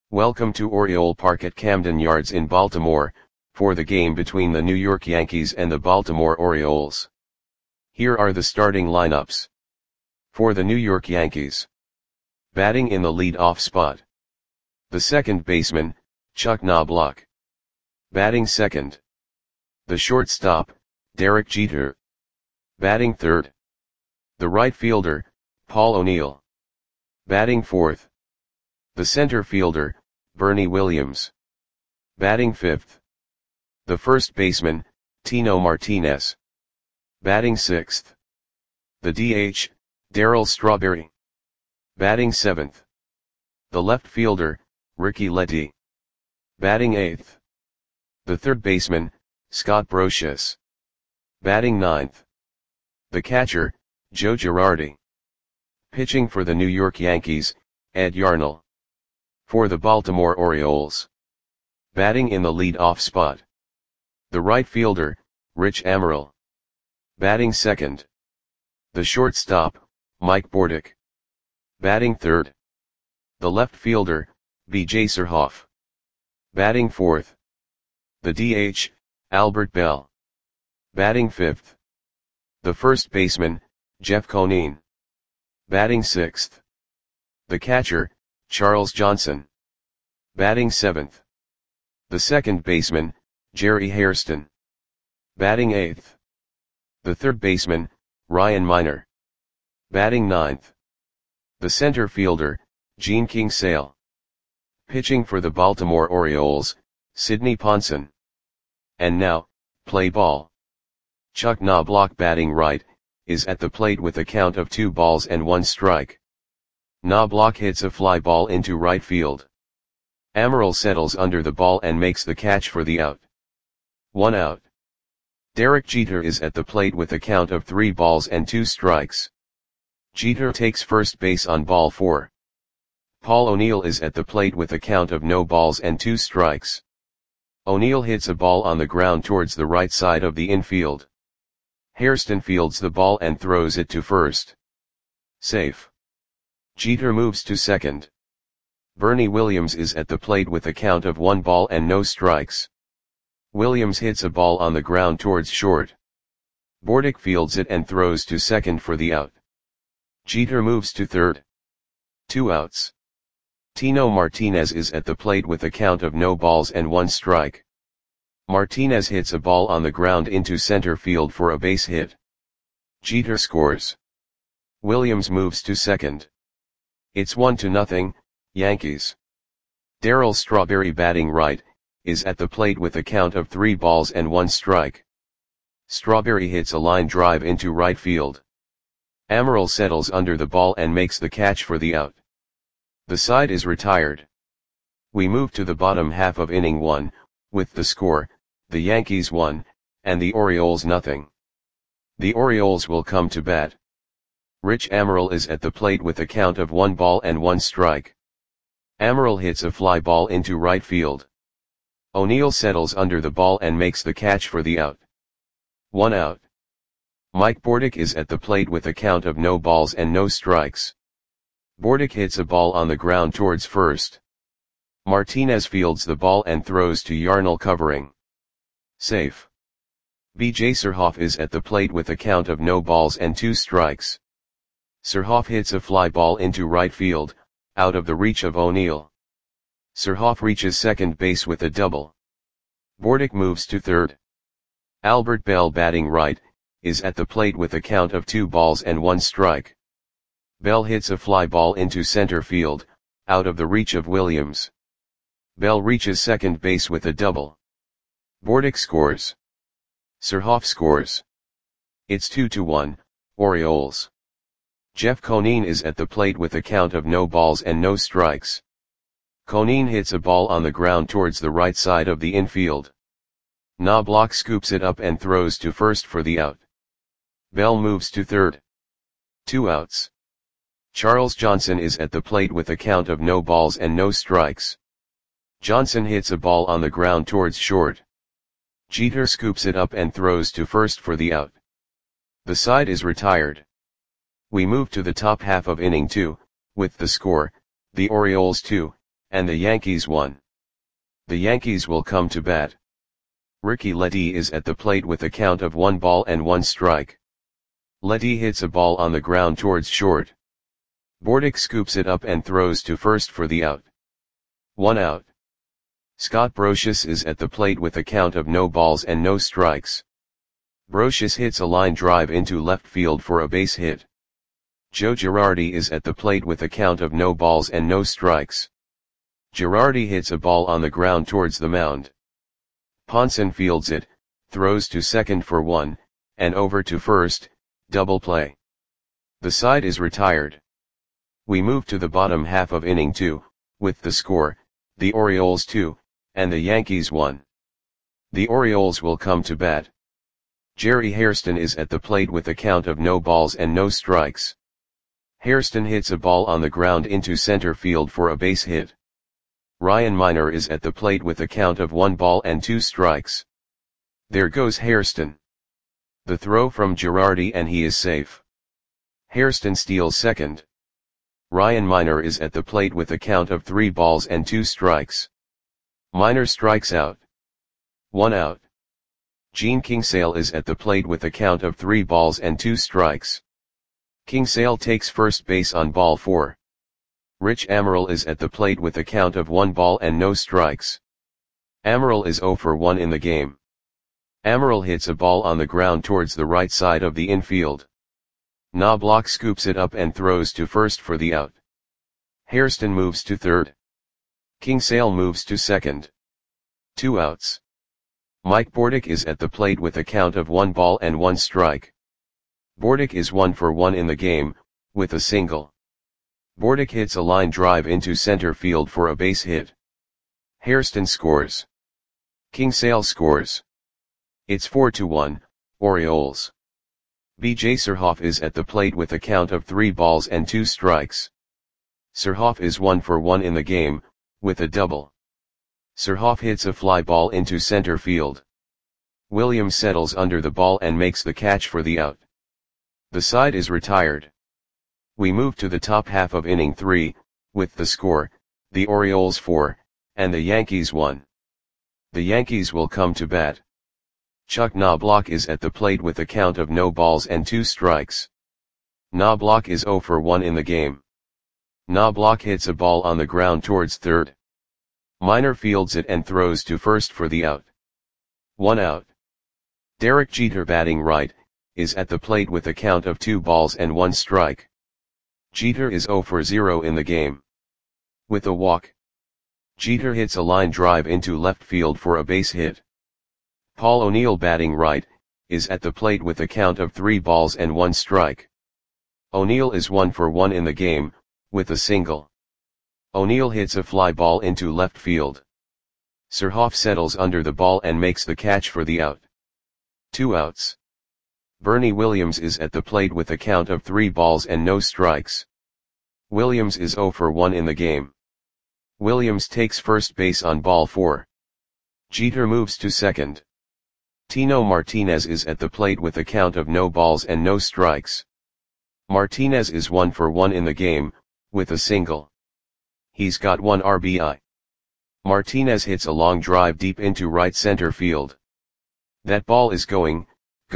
Welcome to Oriole Park at Camden Yards in Baltimore, for the game between the New York Yankees and the Baltimore Orioles. Here are the starting lineups. For the New York Yankees. Batting in the lead-off spot. The second baseman, Chuck Knobloch. Batting second. The shortstop, Derek Jeter. Batting third. The right fielder, Paul O'Neill. Batting fourth. The center fielder, Bernie Williams. Batting fifth. The first baseman, Tino Martinez. Batting sixth. The DH, Darryl Strawberry. Batting seventh. The left fielder, Ricky Letty. Batting eighth. The third baseman, Scott Brosius. Batting ninth. The catcher, Joe Girardi. Pitching for the New York Yankees, Ed Yarnall. For the Baltimore Orioles. Batting in the lead-off spot. The right fielder, Rich Amaral. Batting second. The shortstop, Mike Bordick. Batting third. The left fielder, B.J. Surhoff. Batting fourth. The DH, Albert Belle. Batting fifth. The first baseman, Jeff Conine. Batting sixth. The catcher, Charles Johnson. Batting seventh. The second baseman, Jerry Hairston. Batting eighth. The third baseman, Ryan Miner. Batting ninth. The center fielder, Gene Kingsale. Pitching for the Baltimore Orioles, Sidney Ponson. And now, play ball. Chuck Knobloch batting right, is at the plate with a count of 2 balls and 1 strike. Knobloch hits a fly ball into right field. Amaral settles under the ball and makes the catch for the out. 1 out. Derek Jeter is at the plate with a count of 3 balls and 2 strikes. Jeter takes first base on ball 4. Paul O'Neill is at the plate with a count of no balls and 2 strikes. O'Neill hits a ball on the ground towards the right side of the infield. Hairston fields the ball and throws it to first. Safe. Jeter moves to second. Bernie Williams is at the plate with a count of 1 ball and no strikes. Williams hits a ball on the ground towards short. Bordick fields it and throws to second for the out. Jeter moves to third. 2 outs. Tino Martinez is at the plate with a count of no balls and 1 strike. Martinez hits a ball on the ground into center field for a base hit. Jeter scores. Williams moves to second. It's 1-0, Yankees. Darryl Strawberry batting right, is at the plate with a count of 3 balls and 1 strike. Strawberry hits a line drive into right field. Amaral settles under the ball and makes the catch for the out. The side is retired. We move to the bottom half of inning 1, with the score, the Yankees 1, and the Orioles 0. The Orioles will come to bat. Rich Amaral is at the plate with a count of 1 ball and 1 strike. Amaral hits a fly ball into right field. O'Neill settles under the ball and makes the catch for the out. 1 out. Mike Bordick is at the plate with a count of no balls and no strikes. Bordick hits a ball on the ground towards first. Martinez fields the ball and throws to Yarnall covering. Safe. B.J. Surhoff is at the plate with a count of no balls and 2 strikes. Surhoff hits a fly ball into right field, out of the reach of O'Neill. Surhoff reaches second base with a double. Bordick moves to third. Albert Belle batting right, is at the plate with a count of 2 balls and 1 strike. Belle hits a fly ball into center field, out of the reach of Williams. Belle reaches second base with a double. Bordick scores. Surhoff scores. It's 2-1, Orioles. Jeff Conine is at the plate with a count of no balls and no strikes. Conine hits a ball on the ground towards the right side of the infield. Knobloch scoops it up and throws to first for the out. Belle moves to third. 2 outs. Charles Johnson is at the plate with a count of no balls and no strikes. Johnson hits a ball on the ground towards short. Jeter scoops it up and throws to first for the out. The side is retired. We move to the top half of inning 2, with the score, the Orioles 2, and the Yankees won. The Yankees will come to bat. Ricky Ledee is at the plate with a count of 1 ball and 1 strike. Ledee hits a ball on the ground towards short. Bordick scoops it up and throws to first for the out. 1 out. Scott Brosius is at the plate with a count of no balls and no strikes. Brosius hits a line drive into left field for a base hit. Joe Girardi is at the plate with a count of no balls and no strikes. Girardi hits a ball on the ground towards the mound. Ponson fields it, throws to second for 1, and over to first, double play. The side is retired. We move to the bottom half of inning 2, with the score, the Orioles 2, and the Yankees 1. The Orioles will come to bat. Jerry Hairston is at the plate with a count of no balls and no strikes. Hairston hits a ball on the ground into center field for a base hit. Ryan Miner is at the plate with a count of 1 ball and 2 strikes. There goes Hairston. The throw from Girardi and he is safe. Hairston steals second. Ryan Miner is at the plate with a count of 3 balls and 2 strikes. Miner strikes out. 1 out. Gene Kingsale is at the plate with a count of 3 balls and 2 strikes. Kingsale takes first base on ball 4. Rich Amaral is at the plate with a count of 1 ball and no strikes. Amaral is 0 for 1 in the game. Amaral hits a ball on the ground towards the right side of the infield. Knobloch scoops it up and throws to first for the out. Hairston moves to third. Kingsale moves to second. 2 outs. Mike Bordick is at the plate with a count of 1 ball and 1 strike. Bordick is 1 for 1 in the game, with a single. Bordick hits a line drive into center field for a base hit. Hairston scores. Kingsale scores. It's 4-1, Orioles. B.J. Surhoff is at the plate with a count of 3 balls and 2 strikes. Surhoff is 1 for 1 in the game, with a double. Surhoff hits a fly ball into center field. Williams settles under the ball and makes the catch for the out. The side is retired. We move to the top half of inning 3, with the score, the Orioles 4, and the Yankees 1. The Yankees will come to bat. Chuck Knobloch is at the plate with a count of no balls and 2 strikes. Knobloch is 0 for 1 in the game. Knobloch hits a ball on the ground towards third. Miner fields it and throws to first for the out. 1 out. Derek Jeter, batting right, is at the plate with a count of 2 balls and 1 strike. Jeter is 0 for 0 in the game. With a walk. Jeter hits a line drive into left field for a base hit. Paul O'Neill, batting right, is at the plate with a count of 3 balls and 1 strike. O'Neill is 1 for 1 in the game, with a single. O'Neill hits a fly ball into left field. Surhoff settles under the ball and makes the catch for the out. 2 outs. Bernie Williams is at the plate with a count of 3 balls and no strikes. Williams is 0 for 1 in the game. Williams takes first base on ball 4. Jeter moves to second. Tino Martinez is at the plate with a count of no balls and no strikes. Martinez is 1 for 1 in the game, with a single. He's got 1 RBI. Martinez hits a long drive deep into right center field. That ball is going,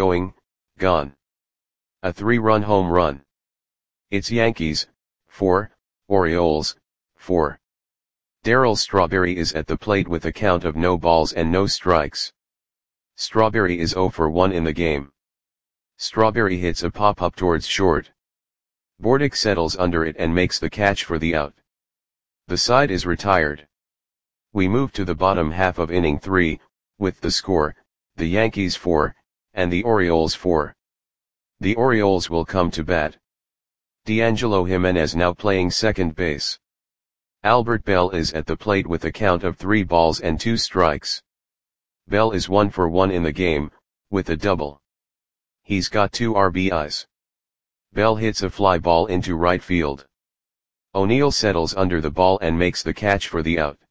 gone. A 3-run home run. It's Yankees, 4, Orioles, 4. Darryl Strawberry is at the plate with a count of no balls and no strikes. Strawberry is 0 for 1 in the game. Strawberry hits a pop-up towards short. Bordick settles under it and makes the catch for the out. The side is retired. We move to the bottom half of inning 3, with the score, the Yankees 4, and the Orioles 4. The Orioles will come to bat. D'Angelo Jimenez now playing second base. Albert Bell is at the plate with a count of 3 balls and 2 strikes. Bell is 1 for 1 in the game, with a double. He's got 2 RBIs. Bell hits a fly ball into right field. O'Neill settles under the ball and makes the catch for the out.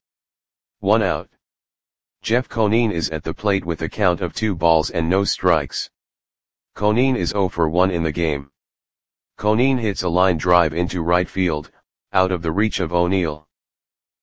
1 out. Jeff Conine is at the plate with a count of 2 balls and no strikes. Conine is 0 for 1 in the game. Conine hits a line drive into right field, out of the reach of O'Neill.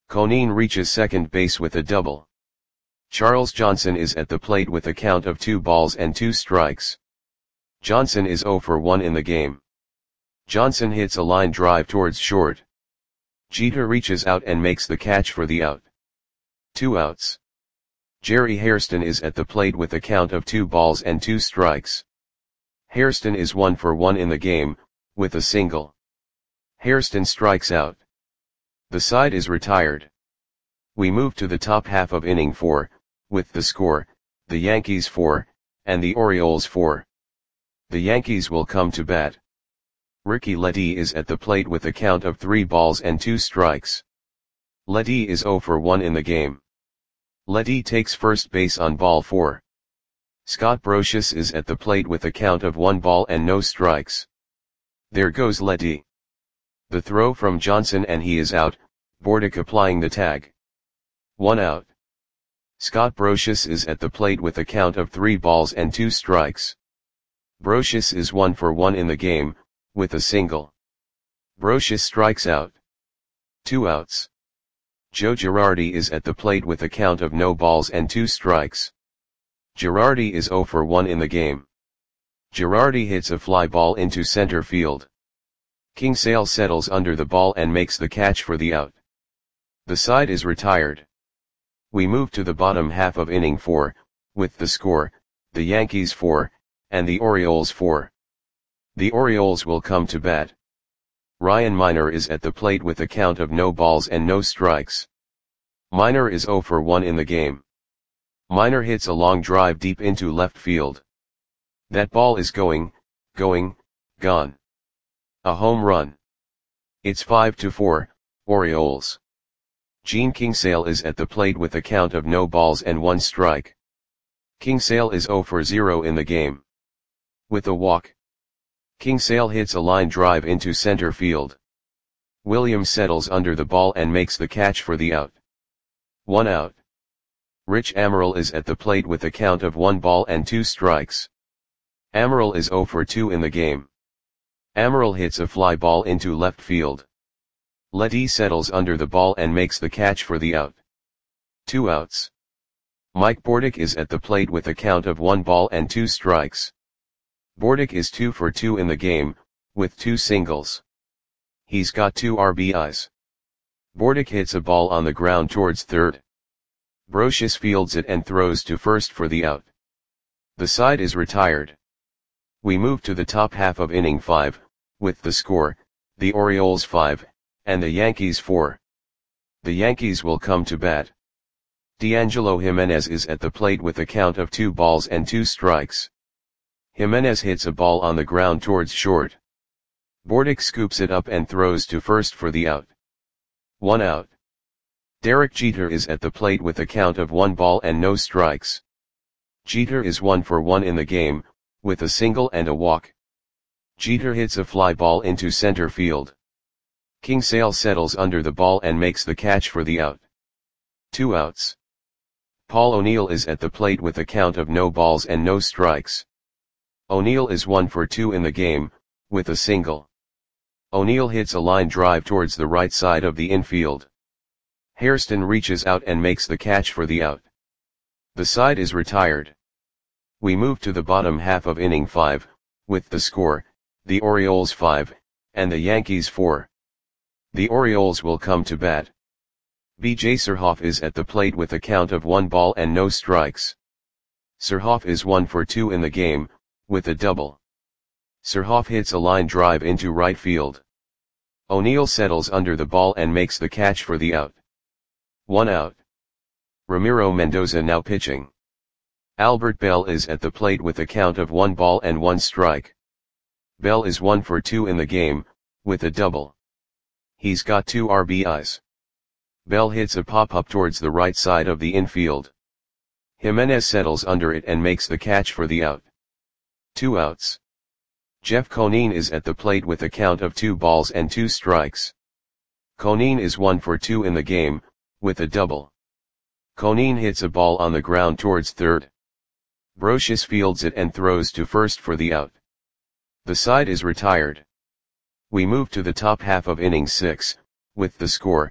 Conine reaches second base with a double. Charles Johnson is at the plate with a count of 2 balls and 2 strikes. Johnson is 0 for 1 in the game. Johnson hits a line drive towards short. Jeter reaches out and makes the catch for the out. 2 outs. Jerry Hairston is at the plate with a count of 2 balls and 2 strikes. Hairston is 1 for 1 in the game, with a single. Hairston strikes out. The side is retired. We move to the top half of inning 4, with the score, the Yankees 4, and the Orioles 4. The Yankees will come to bat. Ricky Ledee is at the plate with a count of 3 balls and 2 strikes. Ledee is 0 for 1 in the game. Ledee takes first base on ball 4. Scott Brosius is at the plate with a count of 1 ball and no strikes. There goes Ledee. The throw from Johnson and he is out, Bordick applying the tag. 1 out. Scott Brosius is at the plate with a count of 3 balls and 2 strikes. Brosius is 1 for 1 in the game, with a single. Brosius strikes out. 2 outs. Joe Girardi is at the plate with a count of no balls and 2 strikes. Girardi is 0 for 1 in the game. Girardi hits a fly ball into center field. Kingsale settles under the ball and makes the catch for the out. The side is retired. We move to the bottom half of inning 4, with the score, the Yankees 4, and the Orioles 4. The Orioles will come to bat. Ryan Miner is at the plate with a count of no balls and no strikes. Miner is 0 for 1 in the game. Miner hits a long drive deep into left field. That ball is going, gone. A home run. It's 5-4, Orioles. Gene Kingsale is at the plate with a count of no balls and 1 strike. Kingsale is 0 for 0 in the game. With a walk. Kingsale hits a line drive into center field. Williams settles under the ball and makes the catch for the out. 1 out. Rich Amaral is at the plate with a count of 1 ball and 2 strikes. Amaral is 0 for 2 in the game. Amaral hits a fly ball into left field. Ledee settles under the ball and makes the catch for the out. 2 outs. Mike Bordick is at the plate with a count of 1 ball and 2 strikes. Bordick is 2 for 2 in the game, with 2 singles. He's got 2 RBIs. Bordick hits a ball on the ground towards third. Brosius fields it and throws to first for the out. The side is retired. We move to the top half of inning 5, with the score, the Orioles 5, and the Yankees 4. The Yankees will come to bat. D'Angelo Jimenez is at the plate with a count of 2 balls and 2 strikes. Jimenez hits a ball on the ground towards short. Bordick scoops it up and throws to first for the out. 1 out. Derek Jeter is at the plate with a count of 1 ball and no strikes. Jeter is 1 for 1 in the game, with a single and a walk. Jeter hits a fly ball into center field. Kingsale settles under the ball and makes the catch for the out. 2 outs. Paul O'Neill is at the plate with a count of no balls and no strikes. O'Neill is 1 for 2 in the game, with a single. O'Neill hits a line drive towards the right side of the infield. Hairston reaches out and makes the catch for the out. The side is retired. We move to the bottom half of inning 5, with the score, the Orioles 5, and the Yankees 4. The Orioles will come to bat. B.J. Surhoff is at the plate with a count of 1 ball and no strikes. Surhoff is 1 for 2 in the game, with a double. Surhoff hits a line drive into right field. O'Neill settles under the ball and makes the catch for the out. 1 out. Ramiro Mendoza now pitching. Albert Bell is at the plate with a count of 1 ball and 1 strike. Bell is 1 for 2 in the game, with a double. He's got 2 RBIs. Bell hits a pop-up towards the right side of the infield. Jimenez settles under it and makes the catch for the out. 2 outs. Jeff Conine is at the plate with a count of 2 balls and 2 strikes. Conine is 1 for 2 in the game, with a double. Conine hits a ball on the ground towards third. Brosius fields it and throws to first for the out. The side is retired. We move to the top half of inning 6, with the score,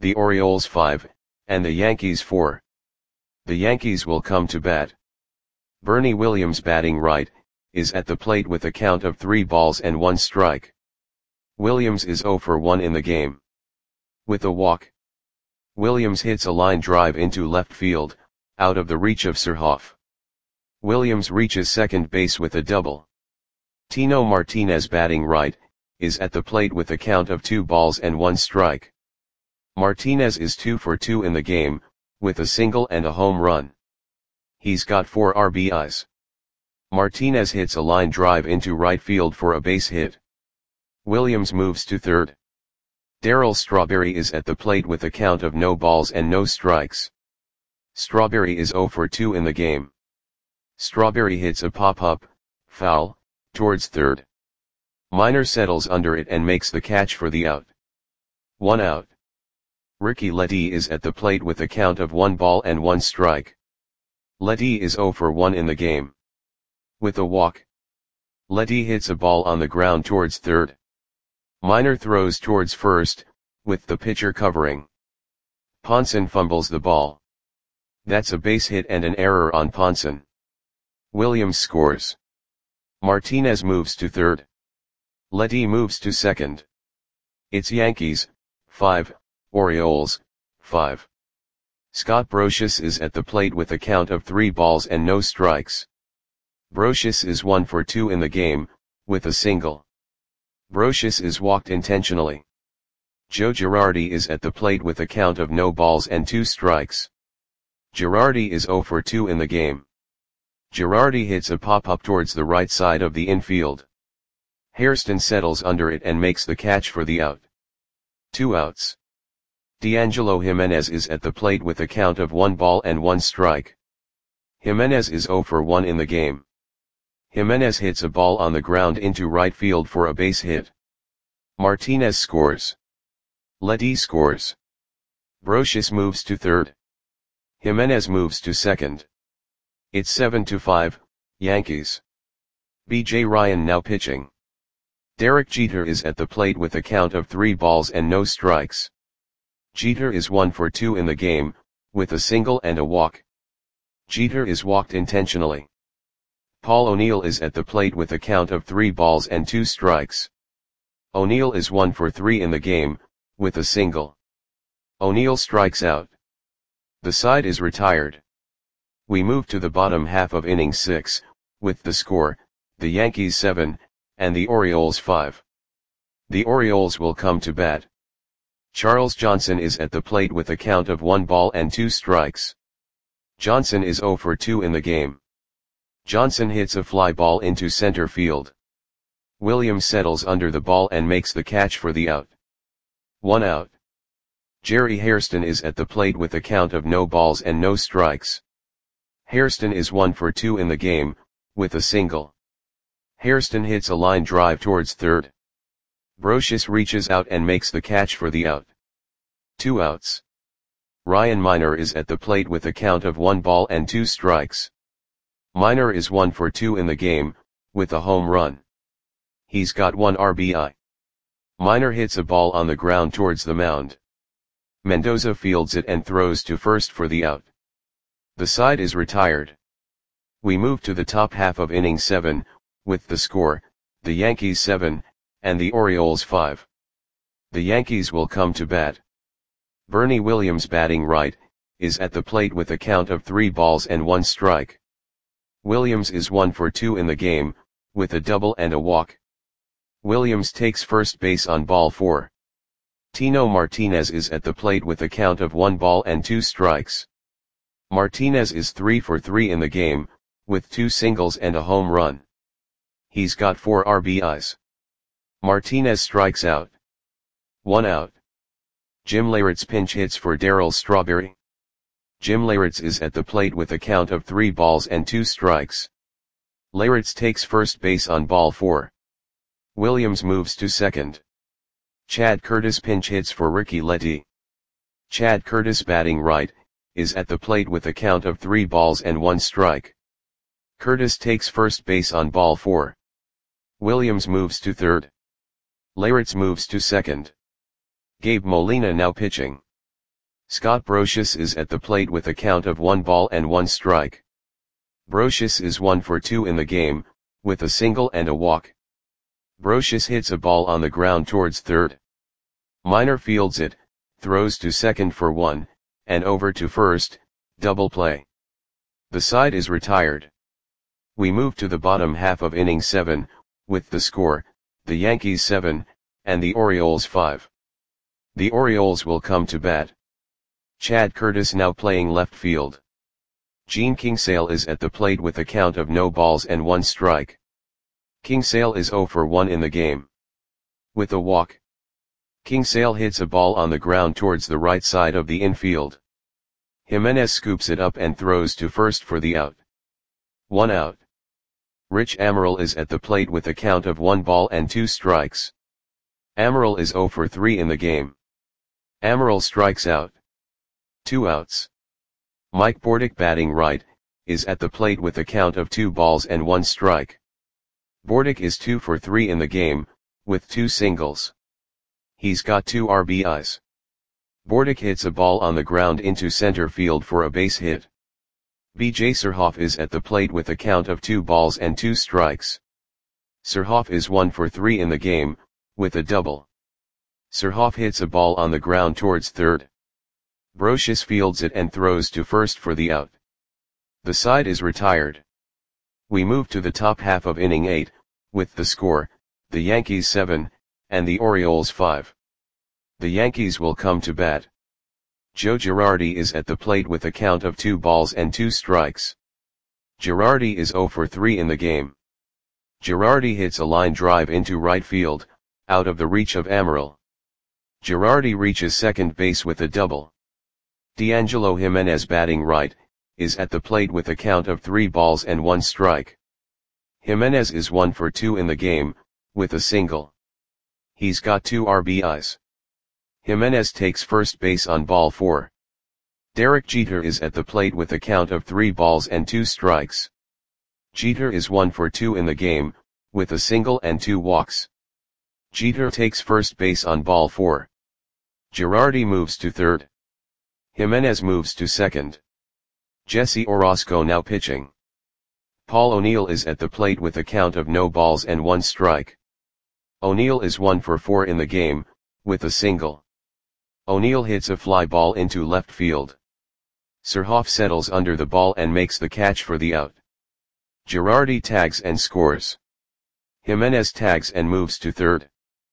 the Orioles 5, and the Yankees 4. The Yankees will come to bat. Bernie Williams, batting right, is at the plate with a count of 3 balls and 1 strike. Williams is 0 for 1 in the game. With a walk, Williams hits a line drive into left field, out of the reach of Surhoff. Williams reaches second base with a double. Tino Martinez, batting right, is at the plate with a count of 2 balls and 1 strike. Martinez is 2 for 2 in the game, with a single and a home run. He's got 4 RBIs. Martinez hits a line drive into right field for a base hit. Williams moves to third. Darryl Strawberry is at the plate with a count of no balls and no strikes. Strawberry is 0 for 2 in the game. Strawberry hits a pop-up, foul, towards third. Minor settles under it and makes the catch for the out. 1 out. Ricky Letty is at the plate with a count of 1 ball and 1 strike. Letty is 0 for 1 in the game. With a walk, Letty hits a ball on the ground towards third. Minor throws towards first, with the pitcher covering. Ponson fumbles the ball. That's a base hit and an error on Ponson. Williams scores. Martinez moves to third. Letty moves to second. It's Yankees 5, Orioles 5. Scott Brosius is at the plate with a count of 3 balls and no strikes. Brosius is 1 for 2 in the game, with a single. Brosius is walked intentionally. Joe Girardi is at the plate with a count of no balls and 2 strikes. Girardi is 0 for 2 in the game. Girardi hits a pop-up towards the right side of the infield. Hairston settles under it and makes the catch for the out. 2 outs. D'Angelo Jimenez is at the plate with a count of 1 ball and 1 strike. Jimenez is 0 for 1 in the game. Jimenez hits a ball on the ground into right field for a base hit. Martinez scores. Letty scores. Brosius moves to third. Jimenez moves to second. It's 7-5, Yankees. B.J. Ryan now pitching. Derek Jeter is at the plate with a count of 3 balls and no strikes. Jeter is 1 for 2 in the game, with a single and a walk. Jeter is walked intentionally. Paul O'Neill is at the plate with a count of 3 balls and 2 strikes. O'Neill is 1 for 3 in the game, with a single. O'Neill strikes out. The side is retired. We move to the bottom half of inning 6, with the score, the Yankees 7, and the Orioles 5. The Orioles will come to bat. Charles Johnson is at the plate with a count of 1 ball and 2 strikes. Johnson is 0 for 2 in the game. Johnson hits a fly ball into center field. Williams settles under the ball and makes the catch for the out. 1 out. Jerry Hairston is at the plate with a count of no balls and no strikes. Hairston is 1 for 2 in the game, with a single. Hairston hits a line drive towards third. Brosius reaches out and makes the catch for the out. 2 outs. Ryan Minor is at the plate with a count of 1 ball and 2 strikes. Minor is 1 for 2 in the game, with a home run. He's got 1 RBI. Minor hits a ball on the ground towards the mound. Mendoza fields it and throws to first for the out. The side is retired. We move to the top half of inning 7, with the score, the Yankees 7, and the Orioles 5. The Yankees will come to bat. Bernie Williams, batting right, is at the plate with a count of 3 balls and 1 strike. Williams is 1 for 2 in the game, with a double and a walk. Williams takes first base on ball 4. Tino Martinez is at the plate with a count of 1 ball and 2 strikes. Martinez is 3 for 3 in the game, with 2 singles and a home run. He's got 4 RBIs. Martinez strikes out. 1 out. Jim Leyritz pinch hits for Darryl Strawberry. Jim Leyritz is at the plate with a count of 3 balls and 2 strikes. Leyritz takes first base on ball 4. Williams moves to second. Chad Curtis pinch hits for Ricky Letty. Chad Curtis, batting right, is at the plate with a count of 3 balls and 1 strike. Curtis takes first base on ball 4. Williams moves to third. Leyritz moves to second. Gabe Molina now pitching. Scott Brocious is at the plate with a count of 1 ball and 1 strike. Brocious is 1 for 2 in the game, with a single and a walk. Brocious hits a ball on the ground towards third. Minor fields it, throws to second for 1, and over to first, double play. The side is retired. We move to the bottom half of inning 7, with the score, the Yankees 7, and the Orioles 5. The Orioles will come to bat. Chad Curtis now playing left field. Gene Kingsale is at the plate with a count of no balls and 1 strike. Kingsale is 0 for 1 in the game. With a walk. Kingsale hits a ball on the ground towards the right side of the infield. Jimenez scoops it up and throws to first for the out. 1 out. Rich Amaral is at the plate with a count of 1 ball and 2 strikes. Amaral is 0 for 3 in the game. Amaral strikes out. 2 outs. Mike Bordick batting right, is at the plate with a count of 2 balls and 1 strike. Bordick is 2 for 3 in the game, with 2 singles. He's got 2 RBIs. Bordick hits a ball on the ground into center field for a base hit. B.J. Surhoff is at the plate with a count of 2 balls and 2 strikes. Surhoff is 1 for 3 in the game, with a double. Surhoff hits a ball on the ground towards third. Brocious fields it and throws to first for the out. The side is retired. We move to the top half of inning 8, with the score, the Yankees 7, and the Orioles 5. The Yankees will come to bat. Joe Girardi is at the plate with a count of 2 balls and 2 strikes. Girardi is 0 for 3 in the game. Girardi hits a line drive into right field, out of the reach of Amaral. Girardi reaches second base with a double. D'Angelo Jimenez batting right, is at the plate with a count of 3 balls and 1 strike. Jimenez is 1 for 2 in the game, with a single. He's got 2 RBIs. Jimenez takes first base on ball 4. Derek Jeter is at the plate with a count of 3 balls and 2 strikes. Jeter is 1 for 2 in the game, with a single and 2 walks. Jeter takes first base on ball 4. Girardi moves to third. Jimenez moves to second. Jesse Orosco now pitching. Paul O'Neill is at the plate with a count of no balls and 1 strike. O'Neill is 1 for 4 in the game, with a single. O'Neill hits a fly ball into left field. Surhoff settles under the ball and makes the catch for the out. Girardi tags and scores. Jimenez tags and moves to third.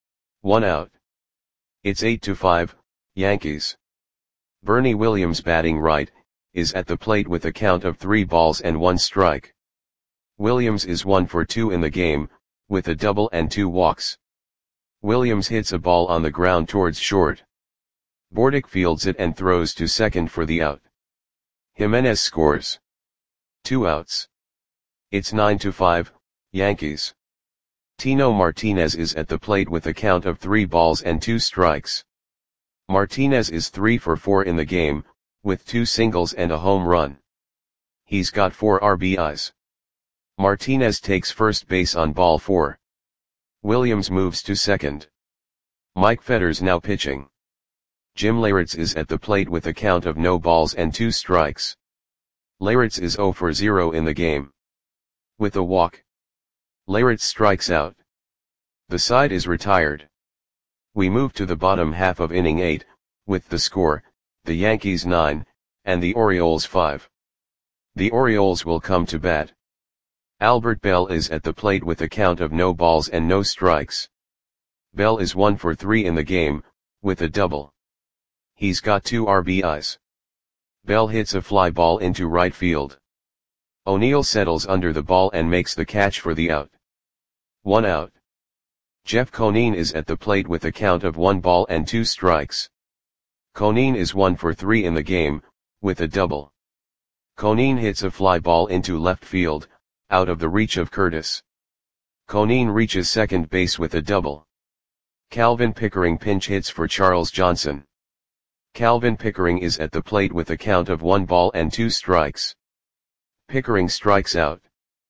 1 out. It's 8-5, Yankees. Bernie Williams batting right, is at the plate with a count of 3 balls and 1 strike. Williams is 1 for 2 in the game, with a double and 2 walks. Williams hits a ball on the ground towards short. Bordick fields it and throws to second for the out. Jimenez scores. 2 outs. It's 9-5, Yankees. Tino Martinez is at the plate with a count of 3 balls and 2 strikes. Martinez is 3 for 4 in the game, with 2 singles and a home run. He's got 4 RBIs. Martinez takes first base on ball 4. Williams moves to second. Mike Fetters now pitching. Jim Leyritz is at the plate with a count of no balls and 2 strikes. Leyritz is 0 for 0 in the game. With a walk. Leyritz strikes out. The side is retired. We move to the bottom half of inning 8, with the score, the Yankees 9, and the Orioles 5. The Orioles will come to bat. Albert Bell is at the plate with a count of no balls and no strikes. Bell is 1 for 3 in the game, with a double. He's got 2 RBIs. Bell hits a fly ball into right field. O'Neill settles under the ball and makes the catch for the out. 1 out. Jeff Conine is at the plate with a count of 1 ball and 2 strikes. Conine is 1 for 3 in the game, with a double. Conine hits a fly ball into left field, out of the reach of Curtis. Conine reaches second base with a double. Calvin Pickering pinch hits for Charles Johnson. Calvin Pickering is at the plate with a count of 1 ball and 2 strikes. Pickering strikes out.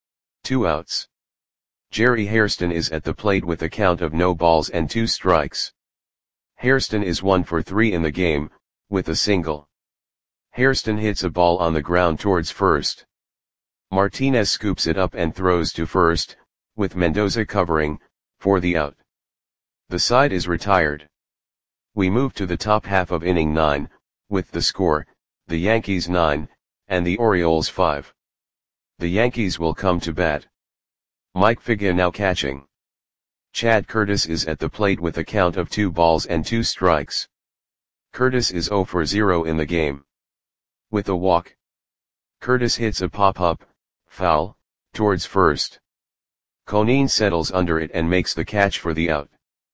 2 outs. Jerry Hairston is at the plate with a count of no balls and 2 strikes. Hairston is 1 for 3 in the game, with a single. Hairston hits a ball on the ground towards first. Martinez scoops it up and throws to first, with Mendoza covering, for the out. The side is retired. We move to the top half of inning 9, with the score, the Yankees 9, and the Orioles 5. The Yankees will come to bat. Mike Figa now catching. Chad Curtis is at the plate with a count of 2 balls and 2 strikes. Curtis is 0 for 0 in the game. With a walk. Curtis hits a pop-up, foul, towards first. Conine settles under it and makes the catch for the out.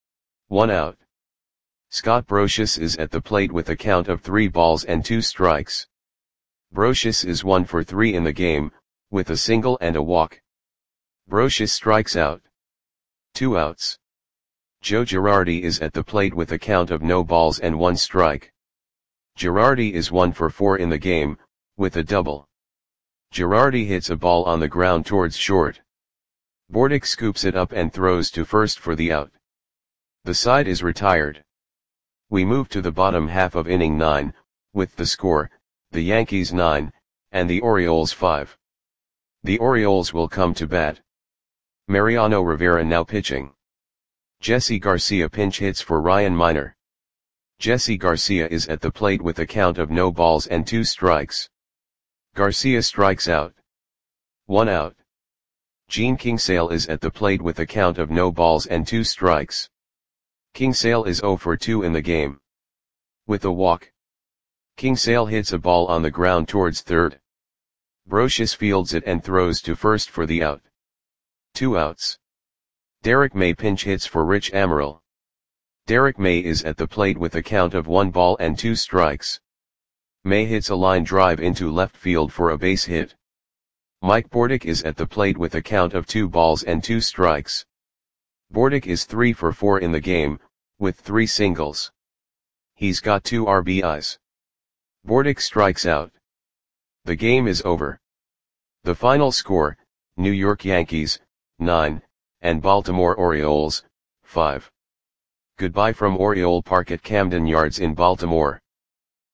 1 out. Scott Brosius is at the plate with a count of 3 balls and 2 strikes. Brosius is 1 for 3 in the game, with a single and a walk. Brosius strikes out. 2 outs. Joe Girardi is at the plate with a count of no balls and 1 strike. Girardi is 1 for 4 in the game, with a double. Girardi hits a ball on the ground towards short. Bordick scoops it up and throws to first for the out. The side is retired. We move to the bottom half of inning 9, with the score, the Yankees 9, and the Orioles 5. The Orioles will come to bat. Mariano Rivera now pitching. Jesse Garcia pinch hits for Ryan Miner. Jesse Garcia is at the plate with a count of no balls and 2 strikes. Garcia strikes out. 1 out. Gene Kingsale is at the plate with a count of no balls and 2 strikes. Kingsale is 0 for 2 in the game. With a walk. Kingsale hits a ball on the ground towards third. Brosius fields it and throws to first for the out. 2 outs. Derek May pinch hits for Rich Amaral. Derek May is at the plate with a count of 1 ball and 2 strikes. May hits a line drive into left field for a base hit. Mike Bordick is at the plate with a count of 2 balls and 2 strikes. Bordick is 3 for 4 in the game, with 3 singles. He's got 2 RBIs. Bordick strikes out. The game is over. The final score, New York Yankees, 9, and Baltimore Orioles, 5. Goodbye from Oriole Park at Camden Yards in Baltimore.